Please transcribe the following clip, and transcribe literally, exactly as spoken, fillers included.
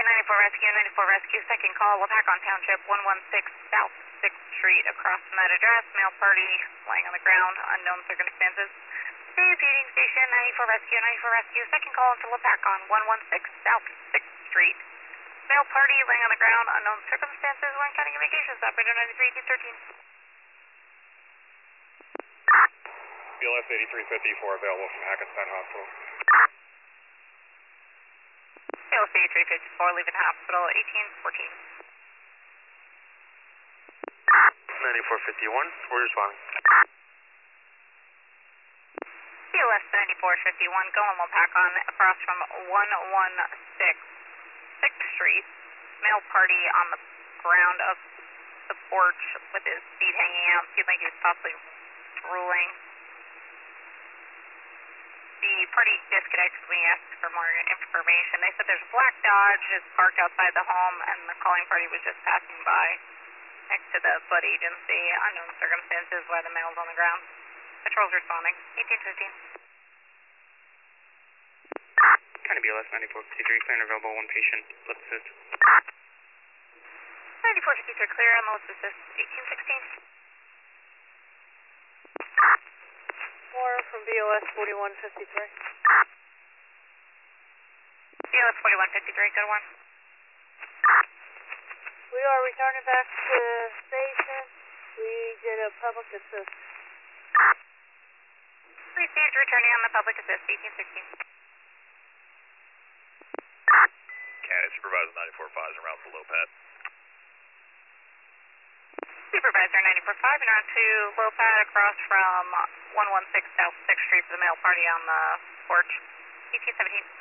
ninety-four Rescue, ninety-four Rescue, second call, Wapac on Township, one one six South sixth Street, across from that address, male party, laying on the ground, unknown circumstances. Repeating station, ninety-four Rescue, ninety-four Rescue, second call into Wapac on one one six South sixth Street. Male party, laying on the ground, unknown circumstances, Warren County Communications, operator ninety-three eighteen thirteen. B L S eighty-three fifty-four available from Hackensack Hospital. B L S eighty-three fifty-four, leaving hospital, eighteen fourteen. ninety-four fifty-one, we're responding. B L S ninety-four fifty-one, going Wapac on across from one one six sixth Street. Male party on the ground of the porch with his feet hanging out. Seemed like he was possibly drooling. The party disconnected when he asked for more information. They said there's a black Dodge is parked outside the home, and the calling party was just passing by next to the flood agency. Unknown circumstances why the male's on the ground. Patrol's responding. eighteen fifteen. County B L S ninety-four fifty-three, clear and available, one patient, let's assist. ninety-four fifty-three, clear and let's assist. eighteen sixteen. Four from B O S forty-one fifty-three. B O S forty-one fifty-three, good one. We are returning back to the station. We did a public assist. Received, returning on the public assist, eighteen sixteen. County Supervisor ninety-four five is around for low pad. Supervisor ninety-four five, and on to low pad across from one one six South sixth Street for the male party on the porch, eighteen seventeen.